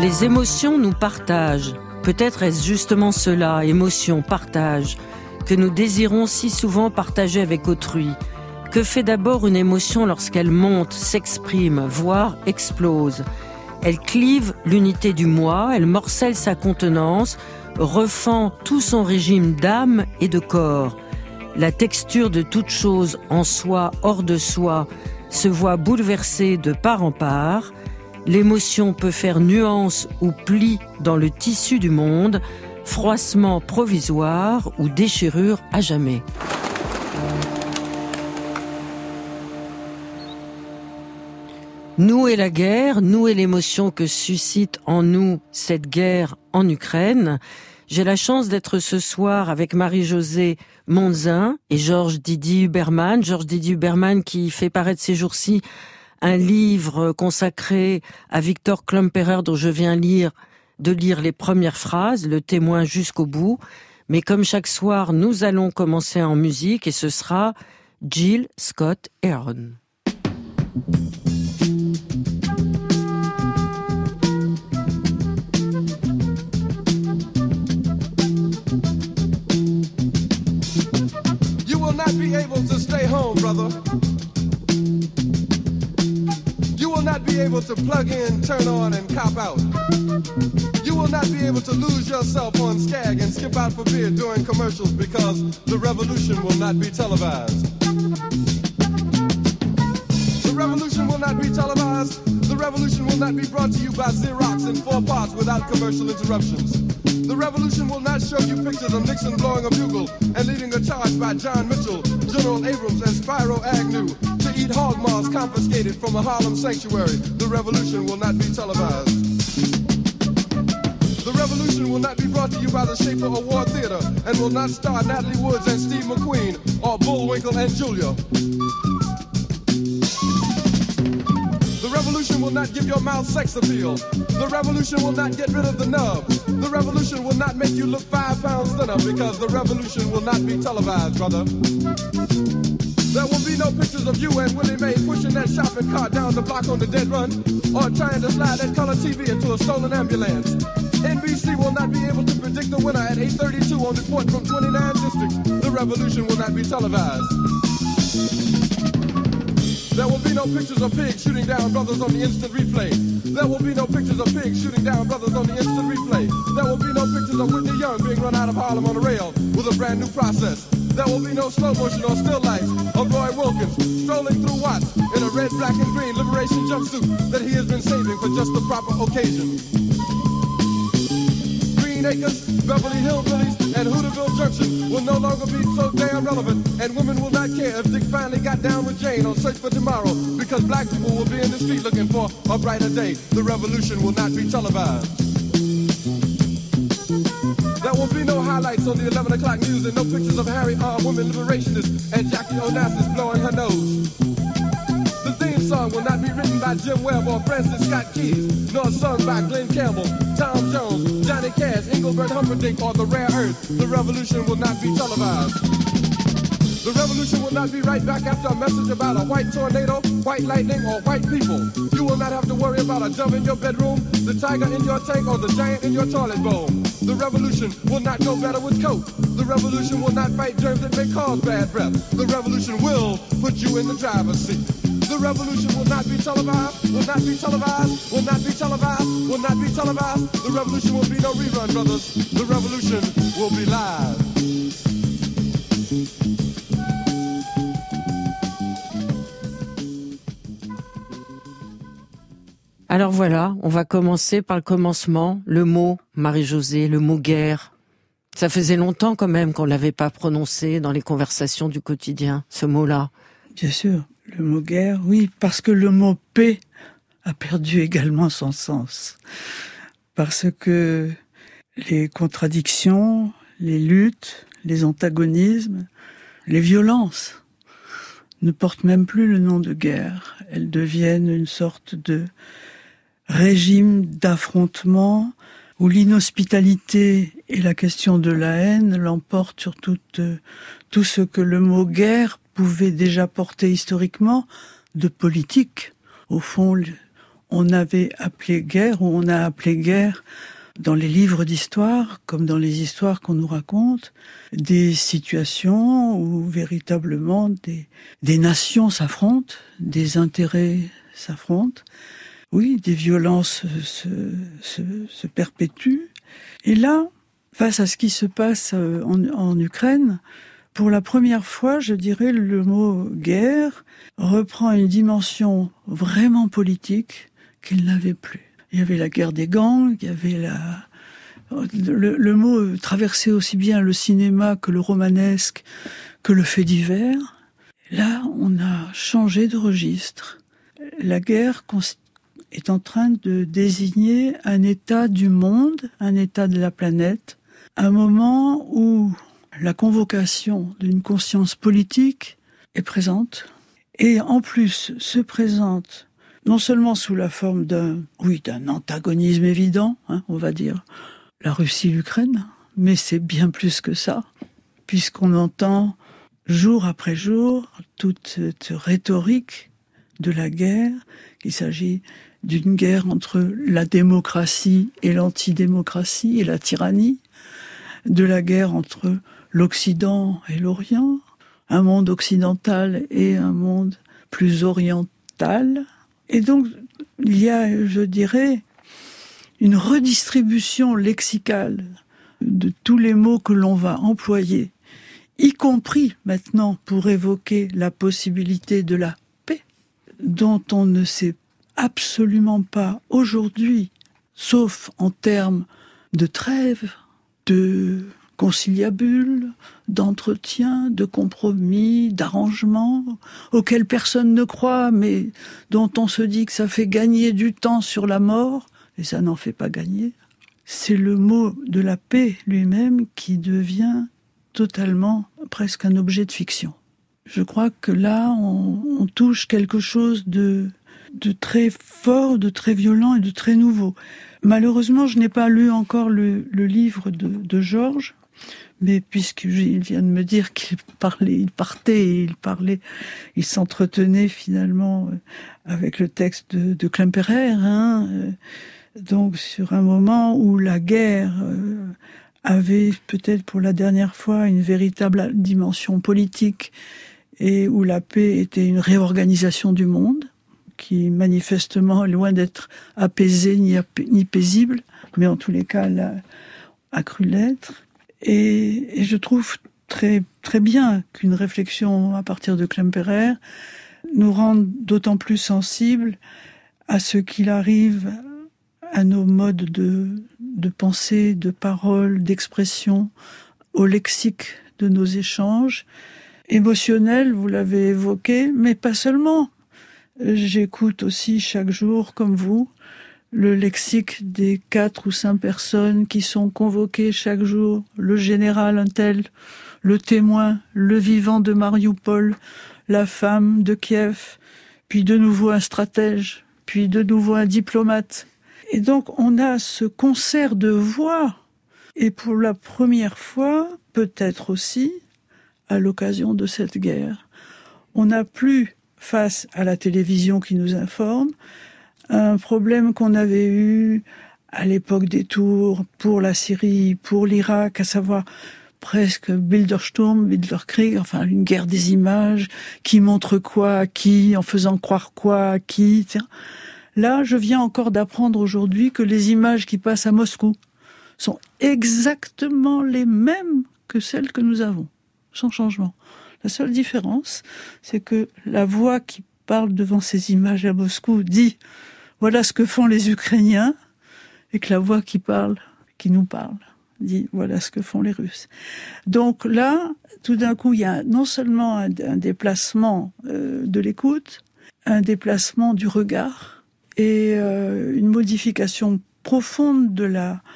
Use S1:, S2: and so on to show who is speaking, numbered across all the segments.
S1: Les émotions nous partagent. Peut-être est-ce justement cela, émotion, partage, que nous désirons si souvent partager avec autrui. Que fait d'abord une émotion lorsqu'elle monte, s'exprime, voire explose? Elle clive l'unité du moi, elle morcelle sa contenance, refend tout son régime d'âme et de corps. La texture de toute chose en soi, hors de soi, se voit bouleversée de part en part. L'émotion peut faire nuance ou pli dans le tissu du monde, froissement provisoire ou déchirure à jamais. Nous et la guerre, nous et l'émotion que suscite en nous cette guerre en Ukraine. J'ai la chance d'être ce soir avec Marie-Josée Monzin et Georges Didier Huberman. Georges Didier Huberman qui fait paraître ces jours-ci un livre consacré à Victor Klemperer dont je viens de lire les premières phrases, le témoin jusqu'au bout. Mais comme chaque soir, nous allons commencer en musique et ce sera Jill Scott Heron.
S2: You will not be able to stay home, brother. You will not be able to plug in, turn on, and cop out. You will not be able to lose yourself on Skag and skip out for beer during commercials because the revolution will not be televised. The revolution will not be televised. The revolution will not be brought to you by Xerox in 4 parts without commercial interruptions. The revolution will not show you pictures of Nixon blowing a bugle and leading a charge by John Mitchell, General Abrams, and Spyro Agnew to eat hog maws confiscated from a Harlem sanctuary. The revolution will not be televised. The revolution will not be brought to you by the Schaefer Award Theater and will not star Natalie Woods and Steve McQueen or Bullwinkle and Julia. The revolution will not give your mouth sex appeal. The revolution will not get rid of the nub. The revolution will not make you look 5 pounds thinner because the revolution will not be televised, brother. There will be no pictures of you and Willie Mae pushing that shopping cart down the block on the dead run or trying to slide that color TV into a stolen ambulance. NBC will not be able to predict the winner at 8:32 on report from 29 districts. The revolution will not be televised. There will be no pictures of pigs shooting down brothers on the instant replay. There will be no pictures of pigs shooting down brothers on the instant replay. There will be no pictures of Whitney Young being run out of Harlem on a rail with a brand new process. There will be no slow motion or still life of Roy Wilkins strolling through Watts in a red, black, and green liberation jumpsuit that he has been saving for just the proper occasion. Green Acres, Beverly Hillbillies, and Hooterville Junction will no longer be so damn relevant, and women will not care if Dick finally got down with Jane on Search for Tomorrow, because black people will be in the street looking for a brighter day. The revolution will not be televised. There will be no highlights on the 11 o'clock news and no pictures of Harry armed women liberationists and Jackie Onassis blowing her nose. The theme song will not be written by Jim Webb or Francis Scott Keys, nor sung by Glenn Campbell, Tom Jones, Johnny Cash, Engelbert Humperdinck, or The Rare Earth. The revolution will not be televised. The revolution will not be right back after a message about a white tornado, white lightning, or white people. You will not have to worry about a dove in your bedroom, the tiger in your tank, or the giant in your toilet bowl. The revolution will not go better with coke. The revolution will not fight germs that may cause bad breath. The revolution will put you in the driver's seat. The revolution will not be televised, will not be televised, will not be televised, will not be televised. The revolution will be no rerun, brothers. The revolution will be live.
S1: Alors voilà, on va commencer par le commencement, le mot, Marie-Josée, le mot guerre. Ça faisait longtemps quand même qu'on l'avait pas prononcé dans les conversations du quotidien, ce mot-là.
S3: Bien sûr, le mot guerre, oui, parce que le mot paix a perdu également son sens. Parce que les contradictions, les luttes, les antagonismes, les violences ne portent même plus le nom de guerre. Elles deviennent une sorte de régime d'affrontement où l'inhospitalité et la question de la haine l'emportent sur tout ce que le mot guerre pouvait déjà porter historiquement de politique. Au fond, on avait appelé guerre, ou on a appelé guerre dans les livres d'histoire, comme dans les histoires qu'on nous raconte, des situations où véritablement des nations s'affrontent, des intérêts s'affrontent. Oui, des violences se perpétuent. Et là, face à ce qui se passe en Ukraine, pour la première fois, je dirais, le mot guerre reprend une dimension vraiment politique qu'il n'avait plus. Il y avait la guerre des gangs, il y avait le mot traversait aussi bien le cinéma que le romanesque, que le fait divers. Là, on a changé de registre. La guerre est en train de désigner un état du monde, un état de la planète, un moment où la convocation d'une conscience politique est présente, et en plus se présente non seulement sous la forme d'un antagonisme évident, on va dire, la Russie-l'Ukraine, mais c'est bien plus que ça, puisqu'on entend jour après jour toute cette rhétorique de la guerre, qu'il s'agit d'une guerre entre la démocratie et l'antidémocratie et la tyrannie, de la guerre entre l'Occident et l'Orient, un monde occidental et un monde plus oriental. Et donc, il y a, je dirais, une redistribution lexicale de tous les mots que l'on va employer, y compris maintenant pour évoquer la possibilité de la paix, dont on ne sait absolument pas aujourd'hui, sauf en termes de trêve, de conciliabule, d'entretien, de compromis, d'arrangement, auxquels personne ne croit, mais dont on se dit que ça fait gagner du temps sur la mort, et ça n'en fait pas gagner. C'est le mot de la paix lui-même qui devient totalement presque un objet de fiction. Je crois que là, on touche quelque chose de très fort, de très violent et de très nouveau. Malheureusement, je n'ai pas lu encore le livre de Georges, mais puisqu'il vient de me dire qu'il s'entretenait finalement avec le texte de Klemperer, donc sur un moment où la guerre avait peut-être pour la dernière fois une véritable dimension politique et où la paix était une réorganisation du monde, qui manifestement est loin d'être apaisée ni paisible, mais en tous les cas a cru l'être. Et je trouve très, très bien qu'une réflexion à partir de Klemperer nous rende d'autant plus sensibles à ce qu'il arrive à nos modes de pensée, de parole, d'expression, au lexique de nos échanges, émotionnels, vous l'avez évoqué, mais pas seulement. J'écoute aussi chaque jour, comme vous, le lexique des 4 ou 5 personnes qui sont convoquées chaque jour, le général un tel, le témoin, le vivant de Mariupol, la femme de Kiev, puis de nouveau un stratège, puis de nouveau un diplomate. Et donc on a ce concert de voix, et pour la première fois, peut-être aussi, à l'occasion de cette guerre, on n'a plus, face à la télévision qui nous informe, un problème qu'on avait eu à l'époque des tours pour la Syrie, pour l'Irak, à savoir presque Bildersturm, Bilderkrieg, enfin une guerre des images, qui montre quoi à qui, en faisant croire quoi à qui, etc. Là, je viens encore d'apprendre aujourd'hui que les images qui passent à Moscou sont exactement les mêmes que celles que nous avons, sans changement. La seule différence, c'est que la voix qui parle devant ces images à Moscou dit « voilà ce que font les Ukrainiens » et que la voix qui nous parle, dit « voilà ce que font les Russes ». Donc là, tout d'un coup, il y a non seulement un déplacement de l'écoute, un déplacement du regard et une modification profonde de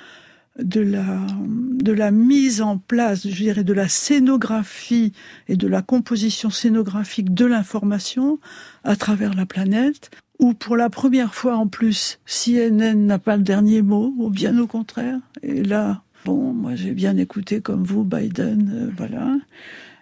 S3: la mise en place, je dirais, de la scénographie et de la composition scénographique de l'information à travers la planète, où pour la première fois en plus, CNN n'a pas le dernier mot, ou bien au contraire. Et là, moi j'ai bien écouté comme vous Biden, voilà.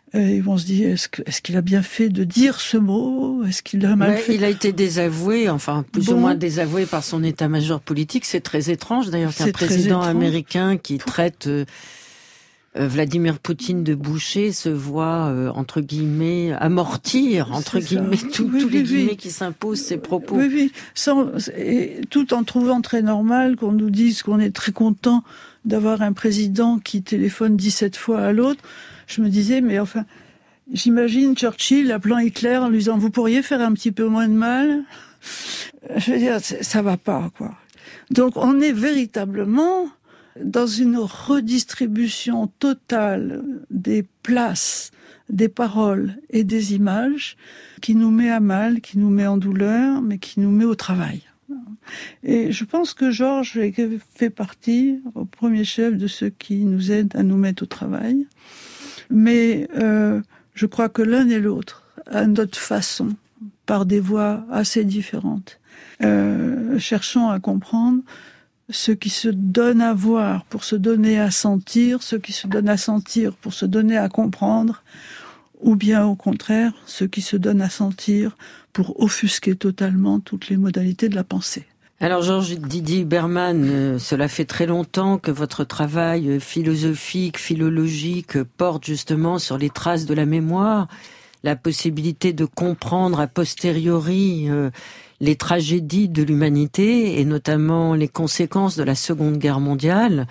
S3: ils vont se dire, est-ce qu'il a bien fait de dire ce mot? Est-ce qu'il a mal fait?
S1: Il a été désavoué, enfin plus ou moins désavoué par son état-major politique. C'est très étrange d'ailleurs qu'un président américain qui traite Vladimir Poutine de boucher se voit, entre guillemets, amortir, entre guillemets, tous les guillemets qui s'imposent ses propos.
S3: Oui. Et tout en trouvant très normal qu'on nous dise qu'on est très content d'avoir un président qui téléphone 17 fois à l'autre. Je me disais, mais enfin, j'imagine Churchill appelant Hitler en lui disant, vous pourriez faire un petit peu moins de mal? Je veux dire, ça va pas, quoi. Donc, on est véritablement dans une redistribution totale des places, des paroles et des images qui nous met à mal, qui nous met en douleur, mais qui nous met au travail. Et je pense que Georges fait partie, au premier chef, de ceux qui nous aident à nous mettre au travail. Mais je crois que l'un et l'autre, à notre façon, par des voies assez différentes, cherchons à comprendre ceux qui se donnent à voir pour se donner à sentir, ceux qui se donnent à sentir pour se donner à comprendre, ou bien au contraire, ceux qui se donnent à sentir pour offusquer totalement toutes les modalités de la pensée.
S1: Alors Georges Didier Huberman, cela fait très longtemps que votre travail philosophique, philologique porte justement sur les traces de la mémoire, la possibilité de comprendre a posteriori les tragédies de l'humanité et notamment les conséquences de la Seconde Guerre mondiale.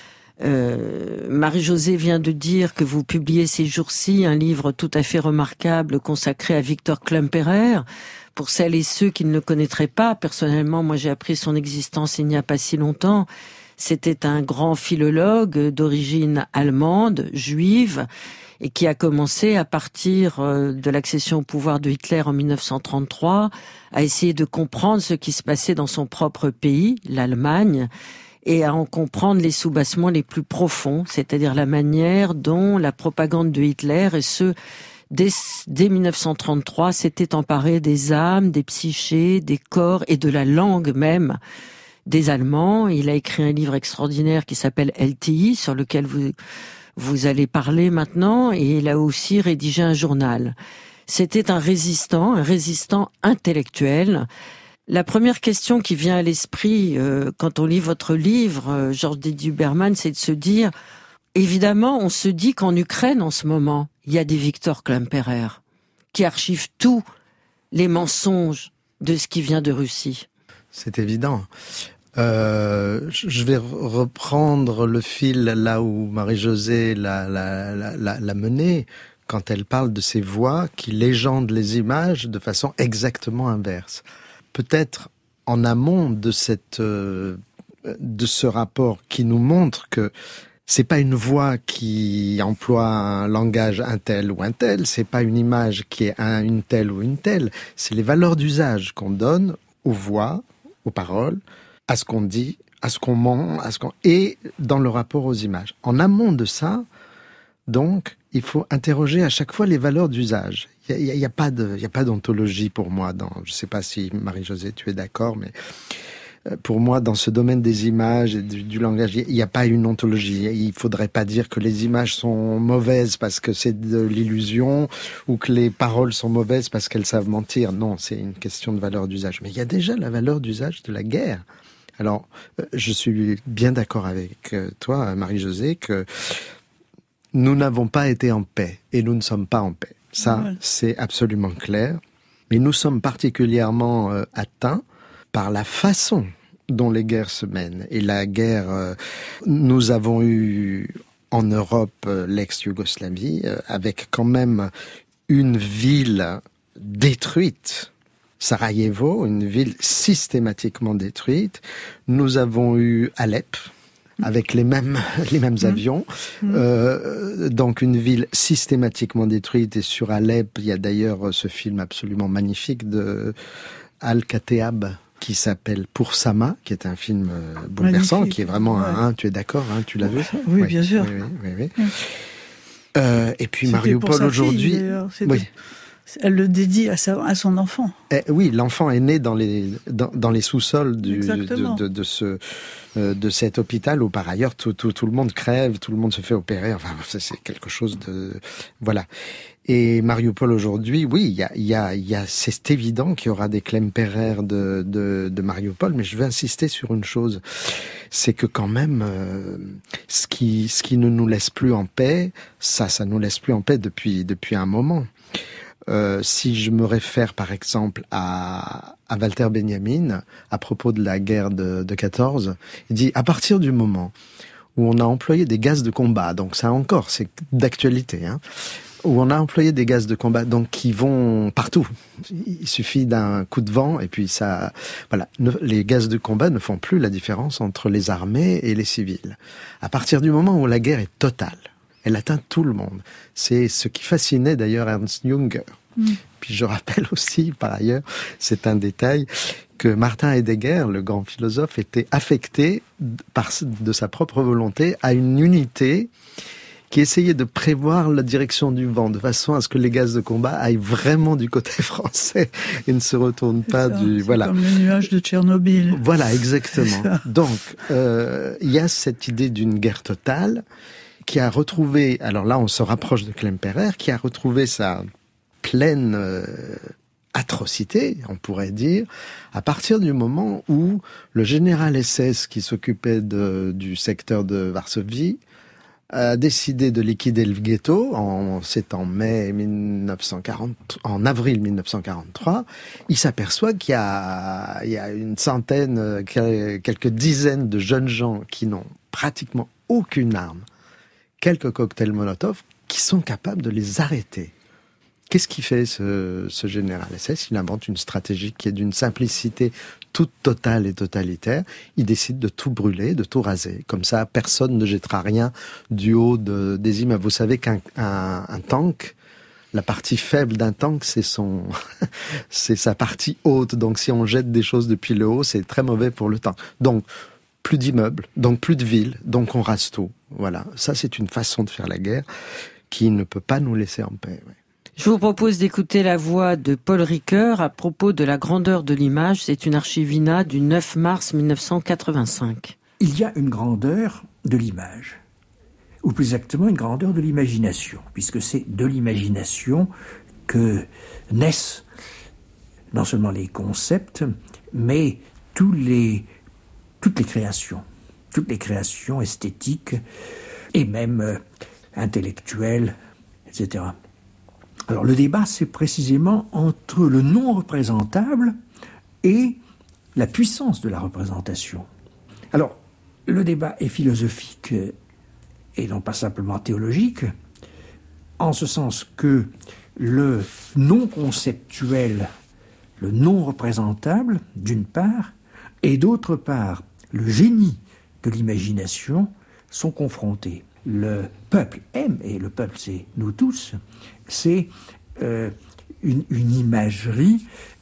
S1: Marie-Josée vient de dire que vous publiez ces jours-ci un livre tout à fait remarquable consacré à Victor Klemperer. Pour celles et ceux qui ne le connaîtraient pas, personnellement, moi j'ai appris son existence il n'y a pas si longtemps. C'était un grand philologue d'origine allemande, juive, et qui a commencé à partir de l'accession au pouvoir de Hitler en 1933 à essayer de comprendre ce qui se passait dans son propre pays, l'Allemagne, et à en comprendre les soubassements les plus profonds, c'est-à-dire la manière dont la propagande de Hitler, et ce, dès 1933, s'était emparée des âmes, des psychés, des corps et de la langue même des Allemands. Il a écrit un livre extraordinaire qui s'appelle LTI, sur lequel vous allez parler maintenant, et il a aussi rédigé un journal. C'était un résistant intellectuel. La première question qui vient à l'esprit quand on lit votre livre, Georges Didier Huberman, c'est de se dire, évidemment, on se dit qu'en Ukraine, en ce moment, il y a des Victor Klemperer qui archivent tous les mensonges de ce qui vient de Russie.
S4: C'est évident. Je vais reprendre le fil là où Marie-Josée l'a mené, quand elle parle de ces voix qui légendent les images de façon exactement inverse. Peut-être en amont de ce rapport qui nous montre que c'est pas une voix qui emploie un langage un tel ou un tel, c'est pas une image qui est une telle ou une telle, c'est les valeurs d'usage qu'on donne aux voix, aux paroles, à ce qu'on dit, à ce qu'on ment, et dans le rapport aux images. En amont de ça, donc, il faut interroger à chaque fois les valeurs d'usage. Il y a pas d'ontologie pour moi. Je sais pas si Marie-Josée, tu es d'accord, mais pour moi, dans ce domaine des images et du langage, il n'y a pas une ontologie. Il faudrait pas dire que les images sont mauvaises parce que c'est de l'illusion ou que les paroles sont mauvaises parce qu'elles savent mentir. Non, c'est une question de valeur d'usage. Mais il y a déjà la valeur d'usage de la guerre. Alors, je suis bien d'accord avec toi, Marie-Josée, que nous n'avons pas été en paix et nous ne sommes pas en paix. Ça, c'est absolument clair. Mais nous sommes particulièrement atteints par la façon dont les guerres se mènent. Et la guerre, nous avons eu en Europe l'ex-Yougoslavie, avec quand même une ville détruite, Sarajevo, une ville systématiquement détruite. Nous avons eu Alep, avec les mêmes avions. Donc une ville systématiquement détruite. Et sur Alep, il y a d'ailleurs ce film absolument magnifique de Al-Khateab qui s'appelle Pour Sama, qui est un film bouleversant, magnifique, qui est vraiment tu es d'accord, tu l'as vu?
S3: Oui, bien sûr.
S4: Oui. Et puis Mariupol aujourd'hui.
S3: Elle le dédie à son enfant.
S4: Oui, l'enfant est né dans les sous-sols de cet hôpital où par ailleurs tout le monde crève, tout le monde se fait opérer. Enfin, c'est quelque chose de voilà. Et Mariupol aujourd'hui, oui, c'est évident qu'il y aura des Klemperer de Mariupol, mais je veux insister sur une chose, c'est que quand même, ce qui ne nous laisse plus en paix, ça nous laisse plus en paix depuis un moment. Si je me réfère par exemple à Walter Benjamin à propos de la guerre de 14, il dit à partir du moment où on a employé des gaz de combat, donc ça encore c'est d'actualité, où on a employé des gaz de combat donc qui vont partout. Il suffit d'un coup de vent et puis ça, voilà, les gaz de combat ne font plus la différence entre les armées et les civils. À partir du moment où la guerre est totale, elle atteint tout le monde. C'est ce qui fascinait d'ailleurs Ernst Jünger. Puis je rappelle aussi, par ailleurs, c'est un détail, que Martin Heidegger, le grand philosophe, était affecté de sa propre volonté à une unité qui essayait de prévoir la direction du vent, de façon à ce que les gaz de combat aillent vraiment du côté français et ne se retournent pas du... Voilà.
S3: Comme le nuage de Tchernobyl.
S4: Voilà, exactement. Donc, il y a cette idée d'une guerre totale qui a retrouvé, alors là on se rapproche de Klemperer, qui a retrouvé sa pleine atrocité, on pourrait dire, à partir du moment où le général SS qui s'occupait du secteur de Varsovie a décidé de liquider le ghetto, c'est en avril 1943, il s'aperçoit qu'il y a une centaine, quelques dizaines de jeunes gens qui n'ont pratiquement aucune arme, quelques cocktails Molotov, qui sont capables de les arrêter. Qu'est-ce qu'il fait ce général SS ? Il invente une stratégie qui est d'une simplicité toute totale et totalitaire. Il décide de tout brûler, de tout raser. Comme ça, personne ne jettera rien du haut des immeubles. Vous savez qu'un tank, la partie faible d'un tank, c'est sa partie haute. Donc si on jette des choses depuis le haut, c'est très mauvais pour le tank. Donc, plus d'immeubles, donc plus de villes, donc on rase tout. Voilà, ça c'est une façon de faire la guerre qui ne peut pas nous laisser en paix. Ouais.
S1: Je vous propose d'écouter la voix de Paul Ricoeur à propos de la grandeur de l'image. C'est une archivina du 9 mars 1985.
S5: Il y a une grandeur de l'image, ou plus exactement une grandeur de l'imagination, puisque c'est de l'imagination que naissent non seulement les concepts, mais toutes les créations esthétiques et même intellectuelles, etc. Alors le débat, c'est précisément entre le non représentable et la puissance de la représentation. Alors, le débat est philosophique et non pas simplement théologique, en ce sens que le non conceptuel, le non représentable, d'une part, et d'autre part, le génie de l'imagination sont confrontés. Le peuple aime, et le peuple c'est nous tous, c'est une imagerie,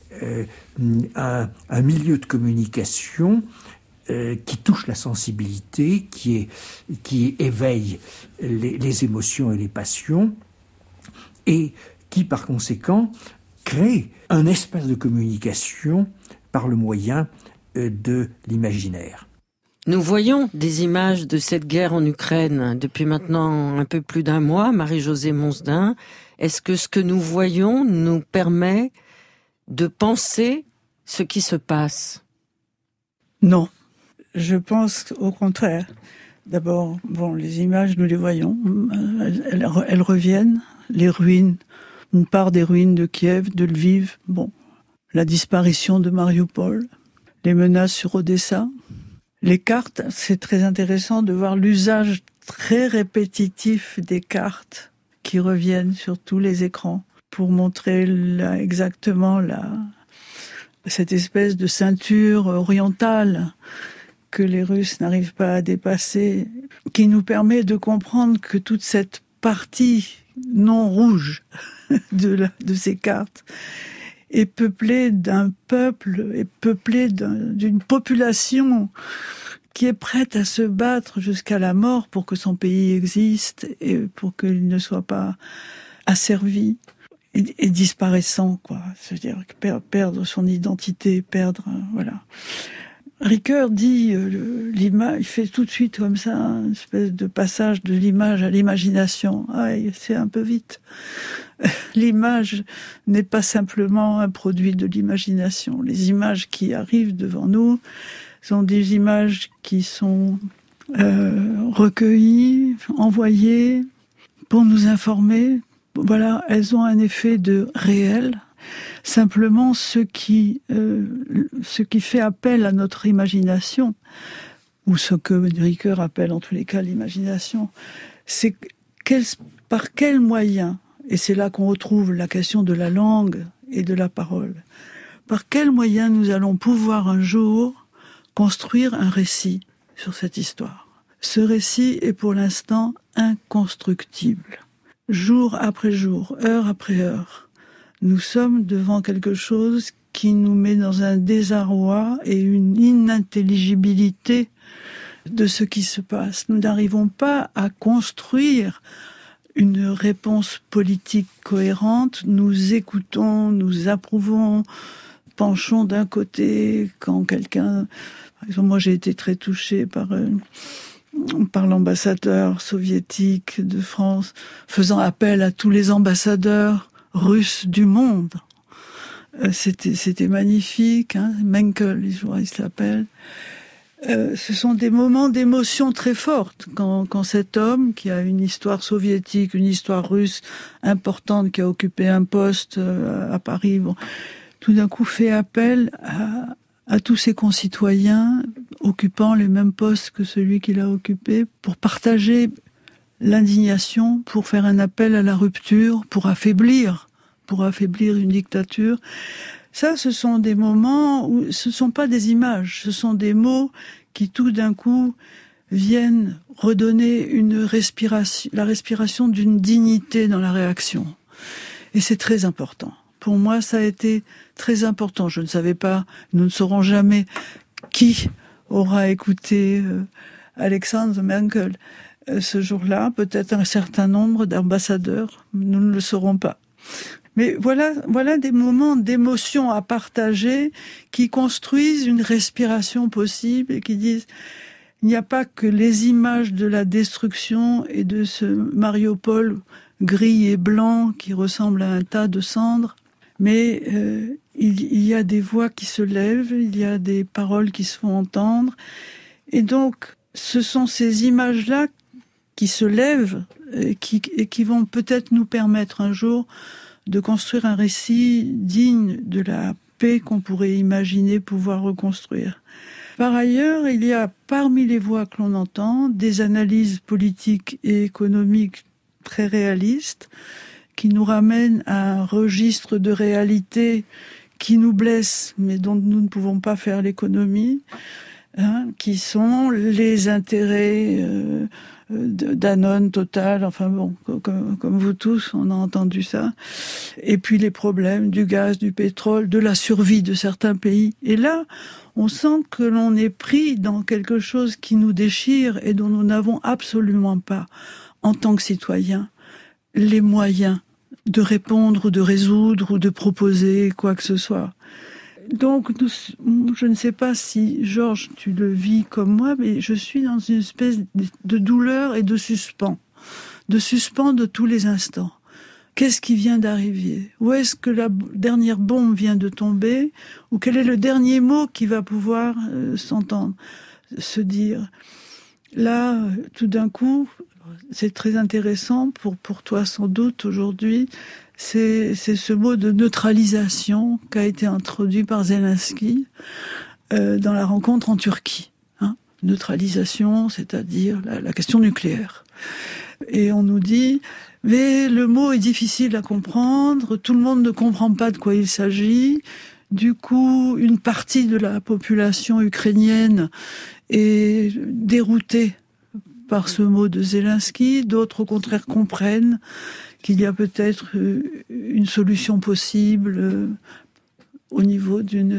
S5: un milieu de communication qui touche la sensibilité, qui éveille les émotions et les passions, et qui par conséquent crée un espace de communication par le moyen de l'imaginaire.
S1: Nous voyons des images de cette guerre en Ukraine depuis maintenant un peu plus d'un mois. Marie-Josée Monsdin, est-ce que ce que nous voyons nous permet de penser ce qui se passe ?
S3: Non, je pense au contraire. D'abord, les images, nous les voyons, elles reviennent, les ruines, une part des ruines de Kiev, de Lviv, la disparition de Mariupol, les menaces sur Odessa. Les cartes, c'est très intéressant de voir l'usage très répétitif des cartes qui reviennent sur tous les écrans pour montrer exactement cette espèce de ceinture orientale que les Russes n'arrivent pas à dépasser, qui nous permet de comprendre que toute cette partie non rouge de ces cartes est peuplée d'un peuple, est peuplée d'une population qui est prête à se battre jusqu'à la mort pour que son pays existe et pour qu'il ne soit pas asservi. et disparaissant, quoi. C'est-à-dire perdre son identité, voilà. Ricoeur dit l'image, il fait tout de suite comme ça une espèce de passage de l'image à l'imagination. Ah, c'est un peu vite. L'image n'est pas simplement un produit de l'imagination. Les images qui arrivent devant nous sont des images qui sont recueillies, envoyées pour nous informer. Voilà, elles ont un effet de réel. Simplement, ce qui fait appel à notre imagination, ou ce que Ricoeur appelle en tous les cas l'imagination, c'est par quel moyen, et c'est là qu'on retrouve la question de la langue et de la parole, par quel moyen nous allons pouvoir un jour construire un récit sur cette histoire. Ce récit est pour l'instant inconstructible. Jour après jour, heure après heure, nous sommes devant quelque chose qui nous met dans un désarroi et une inintelligibilité de ce qui se passe. Nous n'arrivons pas à construire une réponse politique cohérente. Nous écoutons, nous approuvons, penchons d'un côté quand quelqu'un... Par exemple, moi j'ai été très touchée par l'ambassadeur soviétique de France, faisant appel à tous les ambassadeurs russes du monde. C'était magnifique, hein, Menkel, il s'appelle. Ce sont des moments d'émotion très fortes quand cet homme qui a une histoire soviétique, une histoire russe importante, qui a occupé un poste à Paris, tout d'un coup fait appel à tous ses concitoyens occupant les mêmes postes que celui qu'il a occupé pour partager l'indignation, pour faire un appel à la rupture, pour affaiblir une dictature. Ça, ce sont des moments où ce ne sont pas des images, ce sont des mots qui tout d'un coup viennent redonner la respiration d'une dignité dans la réaction. Et c'est très important. Pour moi, ça a été très important. Je ne savais pas, nous ne saurons jamais qui aura écouté Alexandre Menkel ce jour-là. Peut-être un certain nombre d'ambassadeurs, nous ne le saurons pas. Mais voilà des moments d'émotion à partager qui construisent une respiration possible et qui disent il n'y a pas que les images de la destruction et de ce Mariupol gris et blanc qui ressemble à un tas de cendres, mais il y a des voix qui se lèvent, il y a des paroles qui se font entendre. Et donc, ce sont ces images-là qui se lèvent et qui vont peut-être nous permettre un jour de construire un récit digne de la paix qu'on pourrait imaginer pouvoir reconstruire. Par ailleurs, il y a parmi les voix que l'on entend des analyses politiques et économiques très réalistes qui nous ramènent à un registre de réalité qui nous blesse mais dont nous ne pouvons pas faire l'économie, qui sont les intérêts Danone, Total, enfin bon, comme vous tous, on a entendu ça. Et puis les problèmes du gaz, du pétrole, de la survie de certains pays. Et là, on sent que l'on est pris dans quelque chose qui nous déchire et dont nous n'avons absolument pas, en tant que citoyens, les moyens de répondre, ou de résoudre, ou de proposer quoi que ce soit. Donc, je ne sais pas si, Georges, tu le vis comme moi, mais je suis dans une espèce de douleur et de suspens de tous les instants. Qu'est-ce qui vient d'arriver? Où est-ce que la dernière bombe vient de tomber? Ou quel est le dernier mot qui va pouvoir s'entendre, se dire? Là, tout d'un coup, c'est très intéressant pour toi sans doute aujourd'hui, c'est ce mot de neutralisation qui a été introduit par Zelensky dans la rencontre en Turquie. Neutralisation, c'est-à-dire la question nucléaire. Et on nous dit, mais le mot est difficile à comprendre, tout le monde ne comprend pas de quoi il s'agit. Du coup, une partie de la population ukrainienne est déroutée par ce mot de Zelensky, d'autres au contraire comprennent qu'il y a peut-être une solution possible au niveau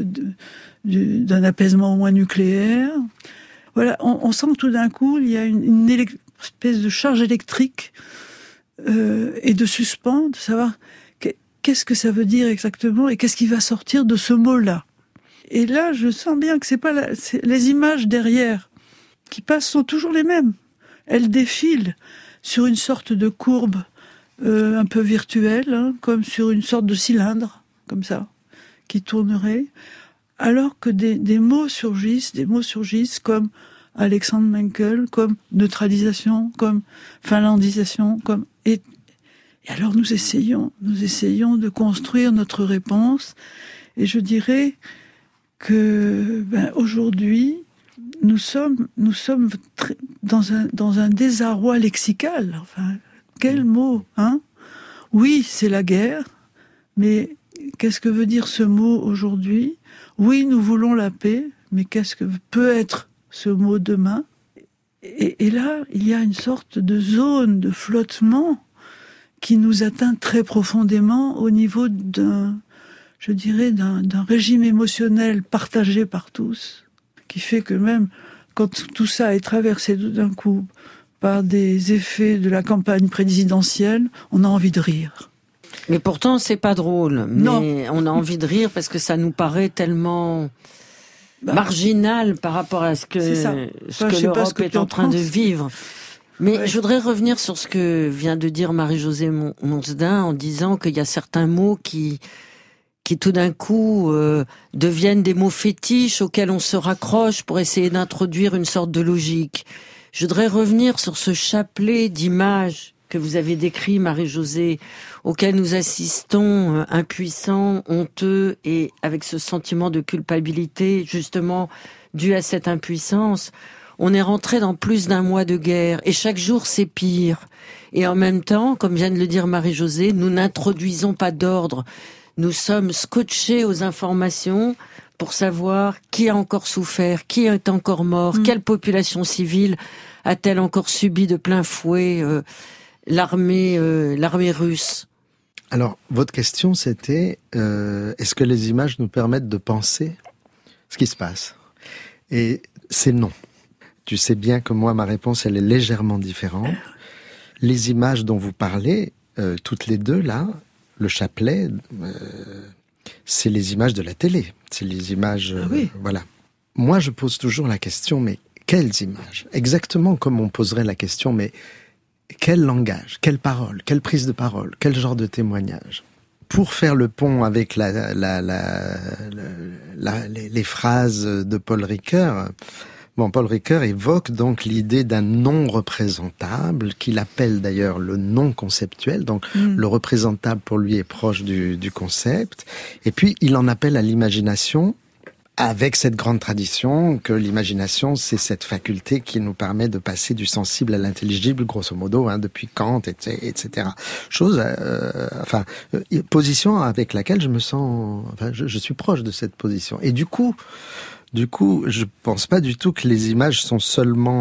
S3: d'un apaisement au moins nucléaire. Voilà, on sent que tout d'un coup, il y a une espèce de charge électrique et de suspens, de savoir qu'est-ce que ça veut dire exactement et qu'est-ce qui va sortir de ce mot-là. Et là, je sens bien que c'est les images derrière qui passent sont toujours les mêmes. Elles défilent sur une sorte de courbe un peu virtuelle, hein, comme sur une sorte de cylindre, comme ça, qui tournerait, alors que des mots surgissent comme Alexandre Menkel, comme neutralisation, comme finlandisation, et alors nous essayons de construire notre réponse, et je dirais que aujourd'hui nous sommes dans un désarroi lexical. Enfin, quel mot, hein? Oui, c'est la guerre, mais qu'est-ce que veut dire ce mot aujourd'hui? Oui, nous voulons la paix, mais qu'est-ce que peut être ce mot demain? Et là, il y a une sorte de zone de flottement qui nous atteint très profondément au niveau d'un régime émotionnel partagé par tous, qui fait que même quand tout ça est traversé tout d'un coup par des effets de la campagne présidentielle, on a envie de rire.
S1: Mais pourtant, c'est pas drôle.
S3: Non.
S1: Mais on a envie de rire parce que ça nous paraît tellement marginal par rapport à ce que l'Europe est en train de vivre. Mais je voudrais revenir sur ce que vient de dire Marie-Josée Monsdin en disant qu'il y a certains mots qui tout d'un coup deviennent des mots fétiches auxquels on se raccroche pour essayer d'introduire une sorte de logique. Je voudrais revenir sur ce chapelet d'images que vous avez décrit, Marie-Josée, auquel nous assistons, impuissants, honteux, et avec ce sentiment de culpabilité, justement, dû à cette impuissance. On est rentré dans plus d'un mois de guerre, et chaque jour c'est pire. Et en même temps, comme vient de le dire Marie-Josée, nous n'introduisons pas d'ordre. Nous sommes scotchés aux informations pour savoir qui a encore souffert, qui est encore mort, quelle population civile a-t-elle encore subi de plein fouet l'armée russe.
S4: Alors, votre question, c'était est-ce que les images nous permettent de penser ce qui se passe? Et c'est non. Tu sais bien que moi, ma réponse, elle est légèrement différente. Les images dont vous parlez, toutes les deux, là, le chapelet, c'est les images de la télé. C'est les images... voilà. Moi, je pose toujours la question, mais quelles images? Exactement comme on poserait la question, mais quel langage, quelle parole, quelle prise de parole, quel genre de témoignage? Pour faire le pont avec les phrases de Paul Ricoeur, Paul Ricoeur évoque donc l'idée d'un non représentable, qu'il appelle d'ailleurs le non conceptuel. Donc le représentable pour lui est proche du concept. Et puis il en appelle à l'imagination, avec cette grande tradition que l'imagination, c'est cette faculté qui nous permet de passer du sensible à l'intelligible, grosso modo, depuis Kant, etc. Position avec laquelle je me sens, je suis proche de cette position. Et du coup, je pense pas du tout que les images sont seulement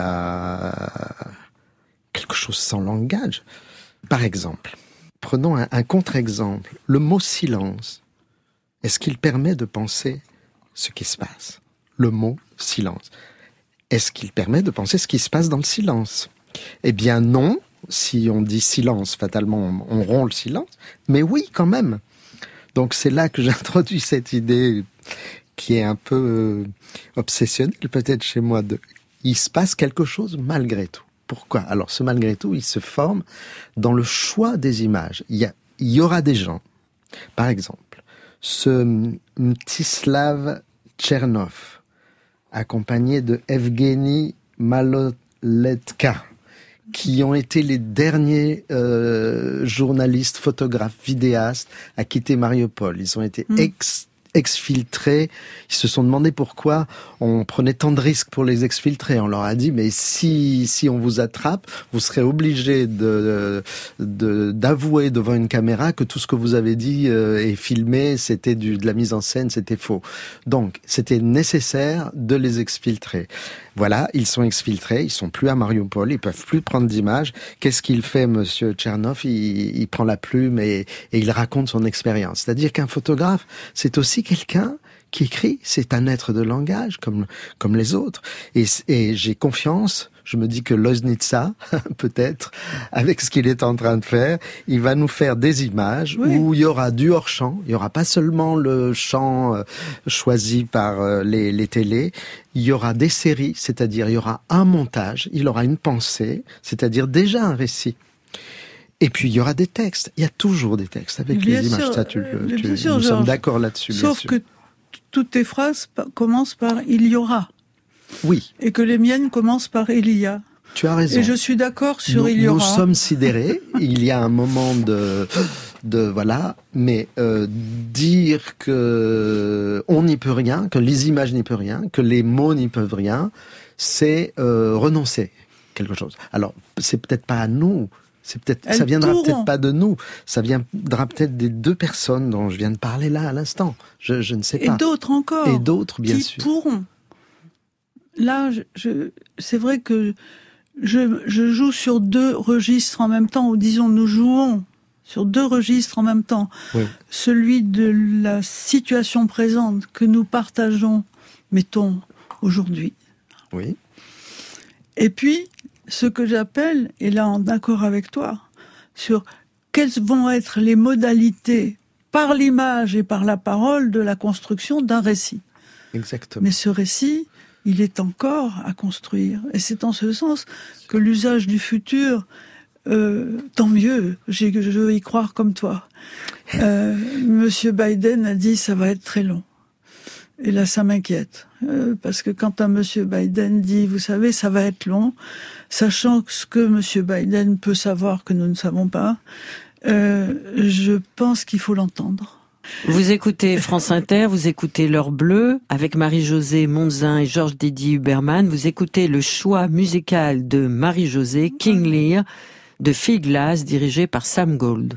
S4: quelque chose sans langage. Par exemple, prenons un contre-exemple. Le mot silence. Est-ce qu'il permet de penser ce qui se passe? Le mot silence. Est-ce qu'il permet de penser ce qui se passe dans le silence? Eh bien non. Si on dit silence, fatalement, on rompt le silence. Mais oui, quand même. Donc c'est là que j'introduis cette idée qui est un peu obsessionnelle peut-être chez moi. Il se passe quelque chose malgré tout. Pourquoi? Alors ce malgré tout, il se forme dans le choix des images. Il y aura des gens, par exemple, ce Mstislav Tchernov, accompagné de Evgeny Maloletka, qui ont été les derniers journalistes, photographes, vidéastes à quitter Mariupol. Ils ont été exfiltrés. Ils se sont demandé pourquoi on prenait tant de risques pour les exfiltrer. On leur a dit, mais si on vous attrape, vous serez obligé d'avouer devant une caméra que tout ce que vous avez dit et filmé, c'était de la mise en scène, c'était faux. Donc, c'était nécessaire de les exfiltrer. Voilà, ils sont exfiltrés, ils sont plus à Mariupol, ils peuvent plus prendre d'images. Qu'est-ce qu'il fait, monsieur Tchernov? Il prend la plume et il raconte son expérience. C'est-à-dire qu'un photographe, c'est aussi quelqu'un qui écrit, c'est un être de langage comme les autres. Et j'ai confiance, je me dis que Loznitsa, peut-être, avec ce qu'il est en train de faire, il va nous faire des images où il y aura du hors-champ, il y aura pas seulement le chant choisi par les télés, il y aura des séries, c'est-à-dire il y aura un montage, il aura une pensée, c'est-à-dire déjà un récit. Et puis, il y aura des textes. Il y a toujours des textes avec
S3: bien
S4: les images.
S3: sûr,
S4: Ça, nous sommes d'accord là-dessus.
S3: Sauf que toutes tes phrases commencent par « il y aura ».
S4: Oui.
S3: Et que les miennes commencent par « il y a ».
S4: Tu as raison.
S3: Et je suis d'accord sur « il y aura ».
S4: Nous sommes sidérés. Il y a un moment de voilà. Mais dire que on n'y peut rien, que les images n'y peuvent rien, que les mots n'y peuvent rien, c'est renoncer quelque chose. Alors, c'est peut-être pas à nous. Ça viendra peut-être pas de nous. Ça viendra peut-être des deux personnes dont je viens de parler là à l'instant. Je ne sais pas.
S3: Et d'autres encore.
S4: Et d'autres, bien
S3: qui
S4: sûr.
S3: Pourront. Là, c'est vrai que je joue sur deux registres en même temps, ou disons, nous jouons sur deux registres en même temps.
S4: Oui.
S3: Celui de la situation présente que nous partageons, mettons, aujourd'hui.
S4: Oui.
S3: Et puis, ce que j'appelle, et là en accord avec toi, sur quelles vont être les modalités par l'image et par la parole de la construction d'un récit.
S4: Exactement.
S3: Mais ce récit, il est encore à construire. Et c'est en ce sens que l'usage du futur, tant mieux, je veux y croire comme toi. Monsieur Biden a dit ça va être très long. Et là, ça m'inquiète. Parce que quand un monsieur Biden dit, vous savez, ça va être long, sachant que ce que monsieur Biden peut savoir que nous ne savons pas, je pense qu'il faut l'entendre.
S1: Vous écoutez France Inter, vous écoutez L'Heure Bleue avec Marie-Josée Monzin et Georges Didier Huberman. Vous écoutez le choix musical de Marie-Josée, King Lear, de Phil Glass, dirigé par Sam Gold.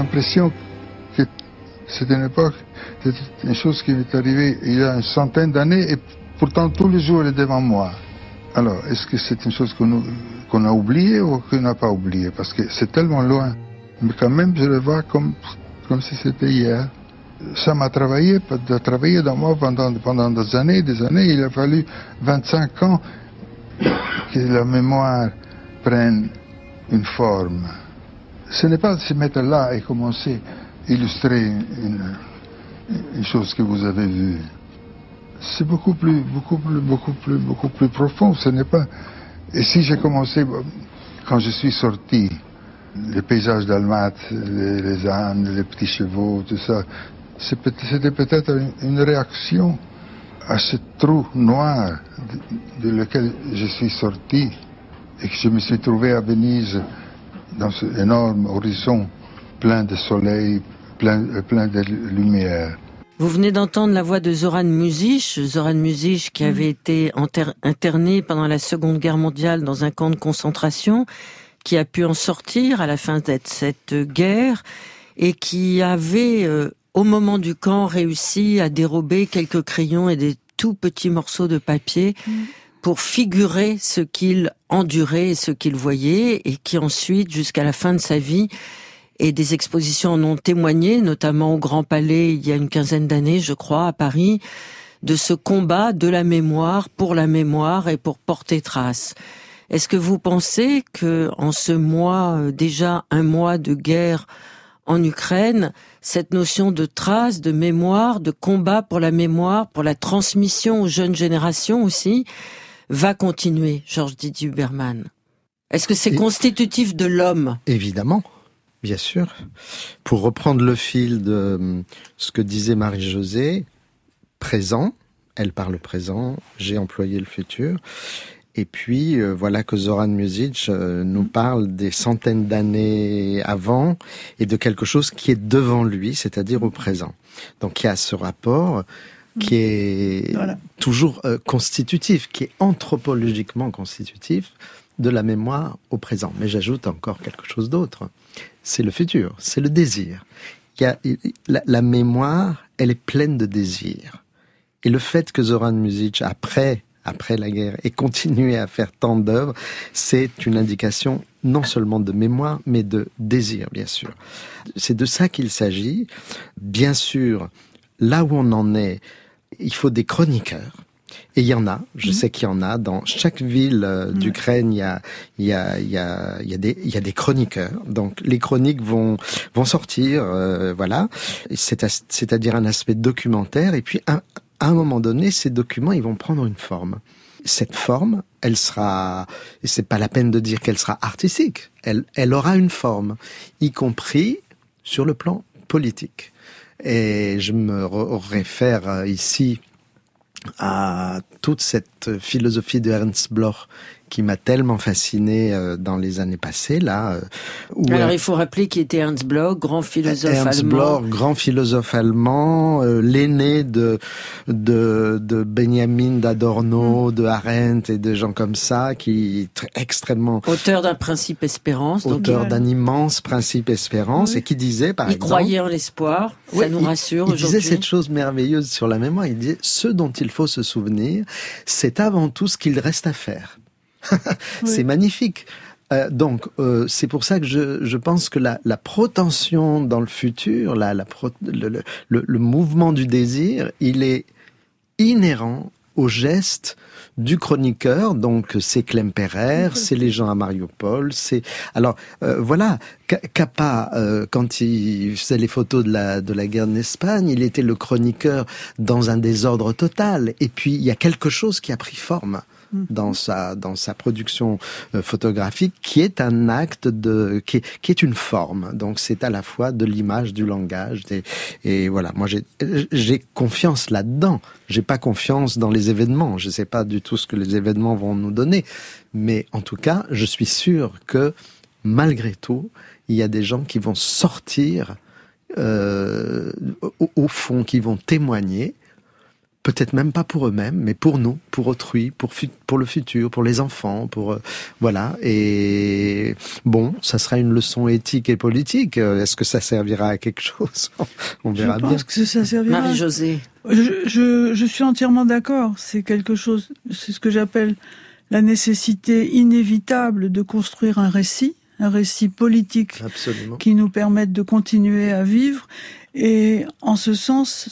S6: l'impression que c'est une époque, c'est une chose qui m'est arrivée il y a une centaine d'années et pourtant tous les jours elle est devant moi. Alors, est-ce que c'est une chose qu'on a oubliée ou qu'on n'a pas oubliée? Parce que c'est tellement loin. Mais quand même, je le vois comme si c'était hier. Ça m'a travaillé dans moi pendant des années. Il a fallu 25 ans que la mémoire prenne une forme. Ce n'est pas de se mettre là et commencer à illustrer une chose que vous avez vue. C'est beaucoup plus profond. Ce n'est pas. Et si j'ai commencé quand je suis sorti, les paysages d'Almat, les ânes, les petits chevaux, tout ça, c'était peut-être une réaction à ce trou noir de lequel je suis sorti et que je me suis trouvé à Venise dans ce énorme horizon plein de soleil, plein de lumière.
S1: Vous venez d'entendre la voix de Zoran Muzic qui avait été interné pendant la Seconde Guerre mondiale dans un camp de concentration, qui a pu en sortir à la fin de cette guerre et qui avait, au moment du camp, réussi à dérober quelques crayons et des tout petits morceaux de papier pour figurer ce qu'il endurait et ce qu'il voyait, et qui ensuite, jusqu'à la fin de sa vie, et des expositions en ont témoigné, notamment au Grand Palais il y a une quinzaine d'années, je crois, à Paris, de ce combat de la mémoire pour la mémoire et pour porter trace. Est-ce que vous pensez que en ce mois, déjà un mois de guerre en Ukraine, cette notion de trace, de mémoire, de combat pour la mémoire, pour la transmission aux jeunes générations aussi, va continuer, Georges Didier Huberman? Est-ce que c'est constitutif de l'homme?
S4: Évidemment. Bien sûr. Pour reprendre le fil de ce que disait Marie-Josée, présent, elle parle présent, j'ai employé le futur. Et puis, voilà que Zoran Muzic nous parle des centaines d'années avant et de quelque chose qui est devant lui, c'est-à-dire au présent. Donc, il y a ce rapport qui est toujours constitutif, qui est anthropologiquement constitutif de la mémoire au présent. Mais j'ajoute encore quelque chose d'autre. C'est le futur, c'est le désir. La mémoire, elle est pleine de désir. Et le fait que Zoran Muzic, après la guerre, ait continué à faire tant d'œuvres, c'est une indication non seulement de mémoire, mais de désir, bien sûr. C'est de ça qu'il s'agit. Bien sûr, là où on en est, il faut des chroniqueurs. Et il y en a, je sais qu'il y en a, dans chaque ville d'Ukraine, il y a des chroniqueurs. Donc les chroniques vont sortir, voilà, c'est-à-dire un aspect documentaire, et puis à un moment donné, ces documents, ils vont prendre une forme. Cette forme, elle sera, et c'est pas la peine de dire qu'elle sera artistique, elle aura une forme, y compris sur le plan politique. Et je me réfère ici à toute cette philosophie de Ernst Bloch qui m'a tellement fasciné dans les années passées, là.
S1: Alors, il faut rappeler qui était Ernst Bloch, grand philosophe allemand.
S4: Ernst Bloch, grand philosophe allemand, l'aîné de Benjamin, d'Adorno, de Arendt et de gens comme ça, qui extrêmement...
S1: Auteur d'un principe espérance.
S4: Auteur d'un immense principe espérance, et qui disait, par exemple...
S1: Il croyait en l'espoir, ça nous rassure aujourd'hui.
S4: Il disait cette chose merveilleuse sur la mémoire, il disait, ce dont il faut se souvenir, c'est avant tout ce qu'il reste à faire. C'est magnifique. Donc, c'est pour ça que je pense que la protension dans le futur, le mouvement du désir, il est inhérent au geste du chroniqueur. Donc, c'est Klemperer, c'est les gens à Mariupol, c'est... Alors, voilà, Capa, quand il faisait les photos de la guerre d'Espagne, il était le chroniqueur dans un désordre total. Et puis, il y a quelque chose qui a pris forme dans sa production photographique, qui est un acte qui est une forme. Donc c'est à la fois de l'image, du langage, et voilà. Moi j'ai confiance là-dedans. J'ai pas confiance dans les événements. Je sais pas du tout ce que les événements vont nous donner, mais en tout cas, je suis sûr que malgré tout, il y a des gens qui vont sortir au fond, qui vont témoigner. peut-être même pas pour eux-mêmes, mais pour nous, pour autrui, pour le futur, pour les enfants, voilà. Et bon, ça sera une leçon éthique et politique. Est-ce que ça servira à quelque chose? On verra bien.
S3: Je pense que ça servira.
S1: Marie-Josée.
S3: Je suis entièrement d'accord. C'est quelque chose, c'est ce que j'appelle la nécessité inévitable de construire un récit politique.
S4: Absolument.
S3: Qui nous permette de continuer à vivre. Et en ce sens,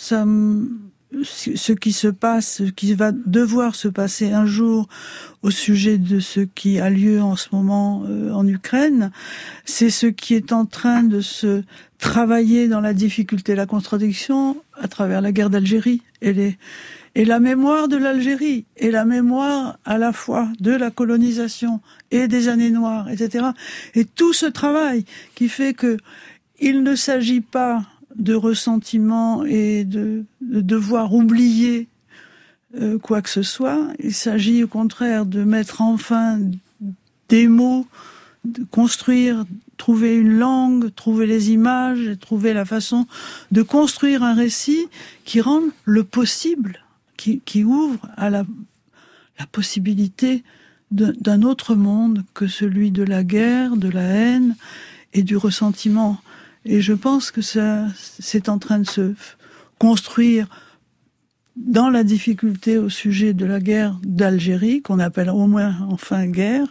S3: ce qui se passe, ce qui va devoir se passer un jour au sujet de ce qui a lieu en ce moment en Ukraine, c'est ce qui est en train de se travailler dans la difficulté et la contradiction à travers la guerre d'Algérie et la mémoire de l'Algérie, et la mémoire à la fois de la colonisation et des années noires, etc. Et tout ce travail qui fait que il ne s'agit pas de ressentiment et de devoir oublier quoi que ce soit. Il s'agit au contraire de mettre enfin des mots, de construire, trouver une langue, trouver les images, et trouver la façon de construire un récit qui rende le possible, qui ouvre à la possibilité d'un autre monde que celui de la guerre, de la haine et du ressentiment. Et je pense que ça, c'est en train de se construire dans la difficulté au sujet de la guerre d'Algérie, qu'on appelle au moins enfin guerre,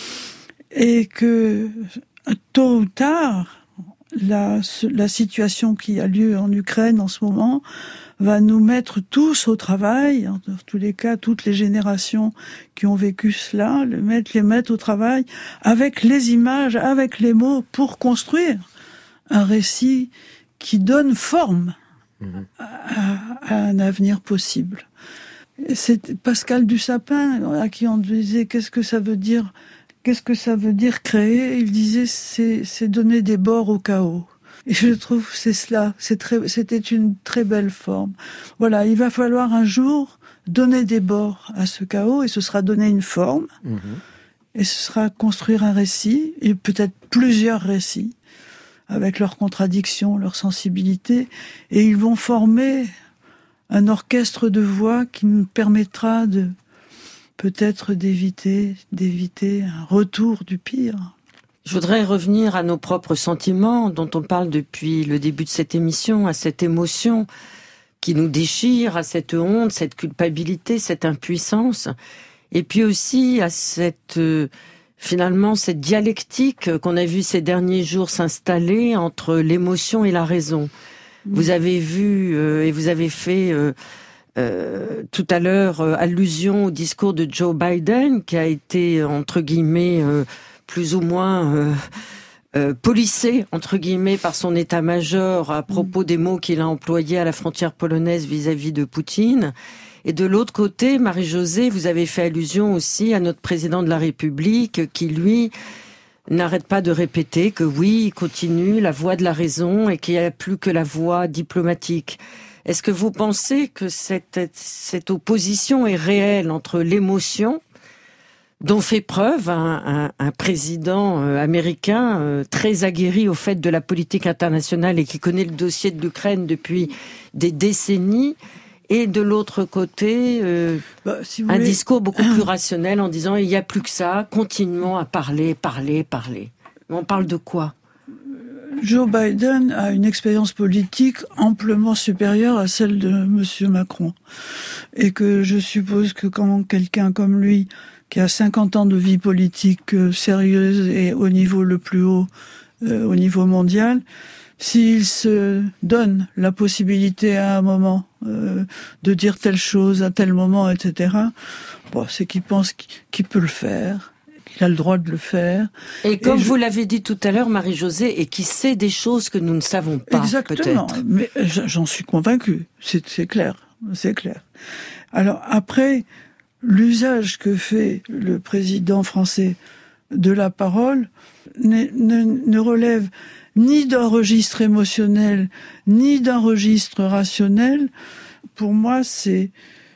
S3: et que tôt ou tard, la situation qui a lieu en Ukraine en ce moment va nous mettre tous au travail, en tous les cas, toutes les générations qui ont vécu cela, les mettre au travail avec les images, avec les mots, pour construire un récit qui donne forme à un avenir possible. C'est Pascal Dussapin à qui on disait qu'est-ce que ça veut dire créer. Il disait c'est donner des bords au chaos. Et je trouve c'est cela. C'était une très belle forme. Voilà, il va falloir un jour donner des bords à ce chaos, et ce sera donner une forme, et ce sera construire un récit, et peut-être plusieurs récits, avec leurs contradictions, leurs sensibilités, et ils vont former un orchestre de voix qui nous permettra peut-être d'éviter un retour du pire.
S1: Je voudrais revenir à nos propres sentiments dont on parle depuis le début de cette émission, à cette émotion qui nous déchire, à cette honte, cette culpabilité, cette impuissance, et puis aussi à finalement cette dialectique qu'on a vu ces derniers jours s'installer entre l'émotion et la raison. Vous avez vu et vous avez fait tout à l'heure allusion au discours de Joe Biden qui a été entre guillemets plus ou moins policé entre guillemets par son état-major à propos des mots qu'il a employés à la frontière polonaise vis-à-vis de Poutine. Et de l'autre côté, Marie-Josée, vous avez fait allusion aussi à notre président de la République qui, lui, n'arrête pas de répéter que oui, il continue la voie de la raison et qu'il n'y a plus que la voie diplomatique. Est-ce que vous pensez que cette opposition est réelle entre l'émotion dont fait preuve un président américain très aguerri au fait de la politique internationale et qui connaît le dossier de l'Ukraine depuis des décennies, et de l'autre côté, un discours beaucoup plus rationnel en disant il n'y a plus que ça, continuons à parler. On parle de quoi?
S3: Joe Biden a une expérience politique amplement supérieure à celle de Monsieur Macron. Et que je suppose que quand quelqu'un comme lui, qui a 50 ans de vie politique sérieuse et au niveau le plus haut, au niveau mondial, s'il se donne la possibilité à un moment de dire telle chose à tel moment, etc., c'est qu'il pense qu'il peut le faire, qu'il a le droit de le faire.
S1: Et comme vous l'avez dit tout à l'heure, Marie-Josée, et qui sait des choses que nous ne savons pas,
S3: exactement, peut-être. Mais j'en suis convaincue, c'est clair. Alors après, l'usage que fait le président français de la parole ne relève ni d'un registre émotionnel, ni d'un registre rationnel. Pour moi, c'était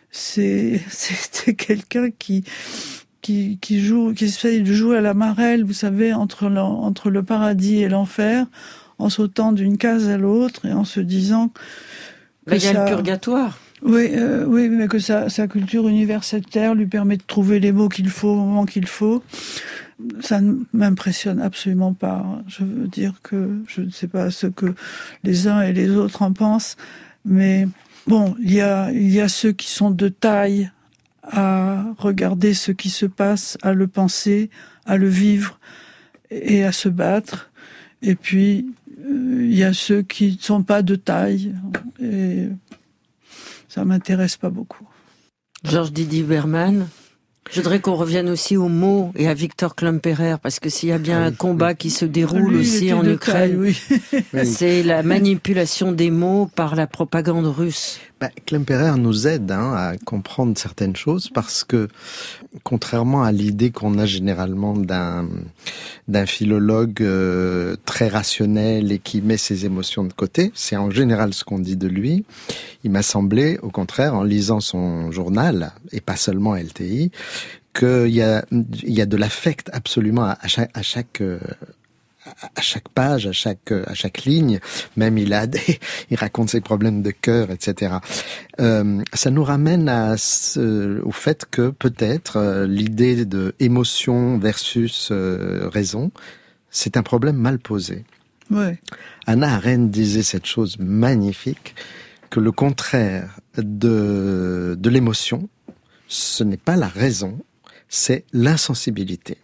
S3: quelqu'un qui essaye de jouer à la marelle, vous savez, entre le paradis et l'enfer, en sautant d'une case à l'autre et en se disant que
S1: il y a le purgatoire.
S3: Oui, mais que sa culture universitaire lui permet de trouver les mots qu'il faut au moment qu'il faut. Ça ne m'impressionne absolument pas. Je veux dire que je ne sais pas ce que les uns et les autres en pensent, mais bon, il y a ceux qui sont de taille à regarder ce qui se passe, à le penser, à le vivre et à se battre. Et puis, il y a ceux qui ne sont pas de taille et ça m'intéresse pas beaucoup.
S1: Georges Didier Berman, je voudrais qu'on revienne aussi aux mots et à Victor Klemperer, parce que s'il y a bien un combat qui se déroule aussi en Ukraine, c'est la manipulation des mots par la propagande russe.
S4: Klemperer nous aide à comprendre certaines choses, parce que, contrairement à l'idée qu'on a généralement d'un philologue très rationnel et qui met ses émotions de côté, c'est en général ce qu'on dit de lui. Il m'a semblé, au contraire, en lisant son journal, et pas seulement LTI, qu'il y a de l'affect absolument à chaque page, à chaque ligne. Même il raconte ses problèmes de cœur, etc. Ça nous ramène au fait que peut-être l'idée de émotion versus raison, c'est un problème mal posé.
S3: Ouais.
S4: Hannah Arendt disait cette chose magnifique, que le contraire de l'émotion, ce n'est pas la raison, c'est l'insensibilité.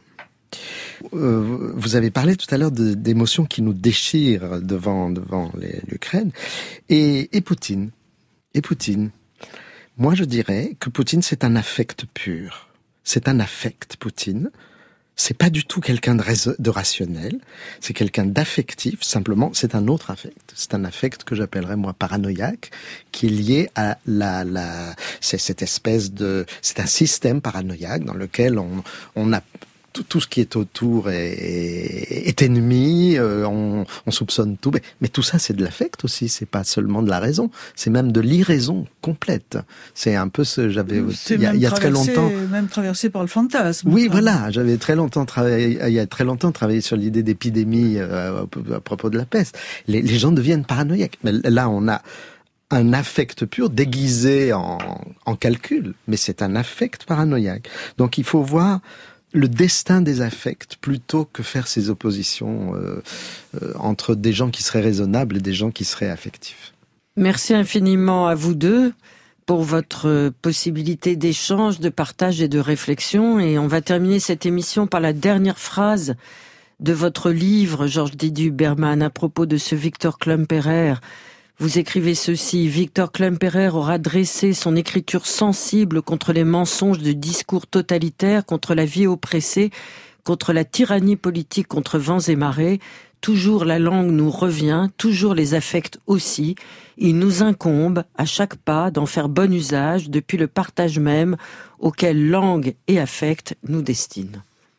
S4: Vous avez parlé tout à l'heure d'émotions qui nous déchirent devant l'Ukraine et Poutine. Et Poutine. Moi, je dirais que Poutine, c'est un affect pur. C'est un affect, Poutine. C'est pas du tout quelqu'un de rationnel. C'est quelqu'un d'affectif. Simplement, c'est un autre affect. C'est un affect que j'appellerais, moi, paranoïaque, qui est lié à c'est cette espèce c'est un système paranoïaque dans lequel on a tout ce qui est autour est ennemi, on soupçonne tout, mais tout ça c'est de l'affect aussi, c'est pas seulement de la raison, c'est même de l'irraison complète. C'est un peu il y a très longtemps,
S3: même traversé par le fantasme.
S4: Oui, voilà, il y a très longtemps travaillé sur l'idée d'épidémie à propos de la peste. Les gens deviennent paranoïaques. Mais là, on a un affect pur déguisé en calcul, mais c'est un affect paranoïaque. Donc il faut voir le destin des affects plutôt que faire ces oppositions entre des gens qui seraient raisonnables et des gens qui seraient affectifs.
S1: Merci infiniment à vous deux pour votre possibilité d'échange, de partage et de réflexion. Et on va terminer cette émission par la dernière phrase de votre livre, Georges Didier Berman, à propos de ce Victor Klemperer. Vous écrivez ceci: Victor Klemperer aura dressé son écriture sensible contre les mensonges de discours totalitaires, contre la vie oppressée, contre la tyrannie politique, contre vents et marées. Toujours la langue nous revient, toujours les affects aussi. Il nous incombe, à chaque pas, d'en faire bon usage, depuis le partage même, auquel langue et affect nous destinent.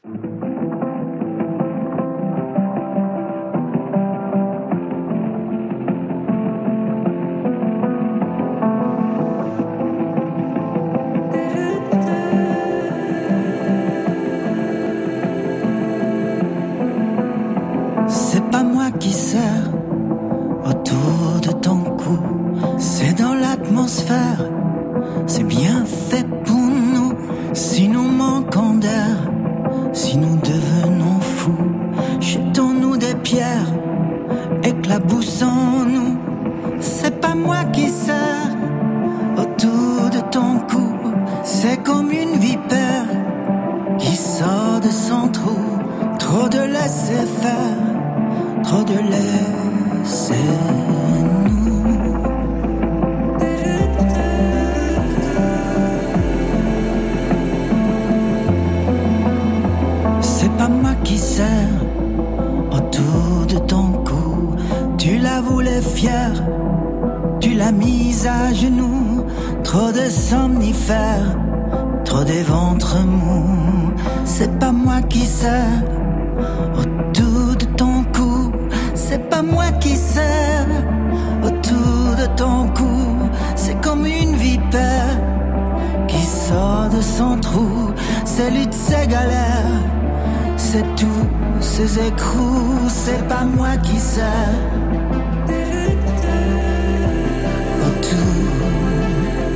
S7: C'est pas moi qui serre autour de ton cou, c'est dans l'atmosphère, c'est bien fait pour nous. Si nous manquons d'air, si nous devenons fous, jetons-nous des pierres, éclaboussons-nous. C'est pas moi qui serre autour de ton cou, c'est comme une vipère qui sort de son trou. Trop de laisser faire, trop de laisser nous. C'est pas moi qui serre autour de ton cou. Tu la voulais fière, tu l'as mise à genoux. Trop de somnifères, trop des ventres mous. C'est pas moi qui serre autour de ton cou, c'est pas moi qui serre autour de ton cou. C'est comme une vipère qui sort de son trou. Ses luttes, ses galères, c'est tous ses écrous. C'est pas moi qui serre autour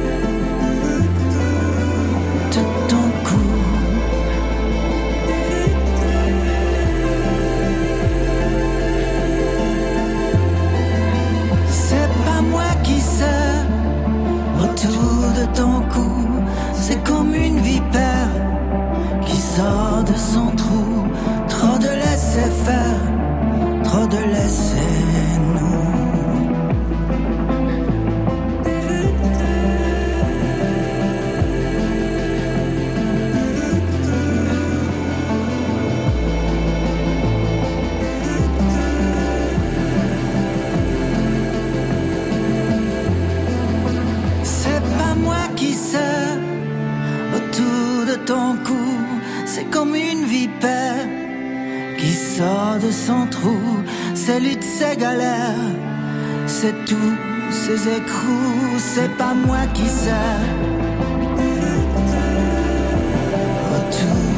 S7: sans trou, trop de laisser faire, trop de laisser nous. C'est pas moi qui sers autour de ton cou, c'est comme une vipère qui sort de son trou, ses luttes, ses galères, c'est tous ses écrous, c'est pas moi qui sers autour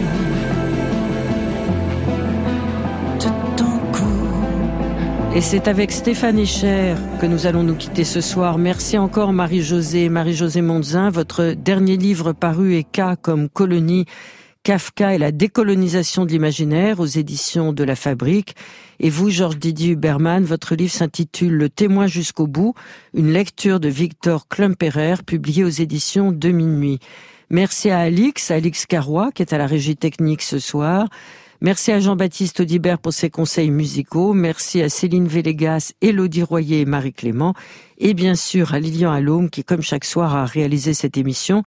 S7: de ton cou.
S1: Et c'est avec Stéphane Escher que nous allons nous quitter ce soir. Merci encore Marie-Josée Mondzin. Votre dernier livre paru est K comme colonie, Kafka et la décolonisation de l'imaginaire aux éditions de La Fabrique. Et vous, Georges Didier Huberman, votre livre s'intitule Le témoin jusqu'au bout, une lecture de Victor Klumperer, publié aux éditions de Minuit. Merci à Alix Carrois, qui est à la régie technique ce soir. Merci à Jean-Baptiste Audibert pour ses conseils musicaux. Merci à Céline Vélégas, Élodie Royer et Marie Clément. Et bien sûr à Lilian Allôme qui, comme chaque soir, a réalisé cette émission.